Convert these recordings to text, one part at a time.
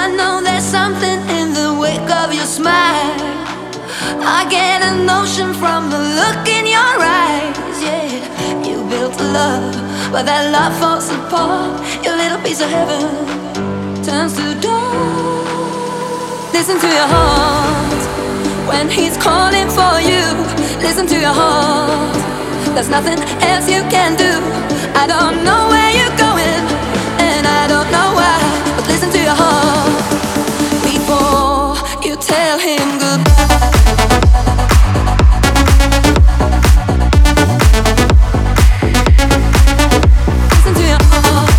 I know there's something in the wake of your smile. I get a notion from the look in your eyes. Yeah, you built a love, but that love falls apart. Your little piece of heaven turns to dawn. Listen to your heart when he's calling for you. Listen to your heart. There's nothing else you can do. I don't know where you're going, and I don't know why, but listen to your heart before you tell him goodbye. Listen to your heart.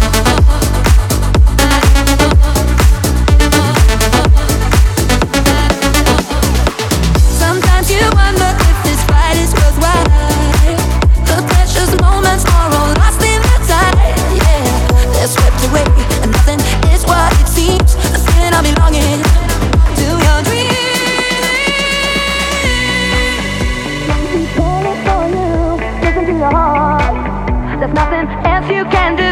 Sometimes you wonder if this fight is worthwhile. The precious moments are all lost in the tide. Yeah, they're swept away, and nothing is what it seems. The feeling of belonging to your dream. He's calling for you. Listen to your heart. There's nothing else you can do.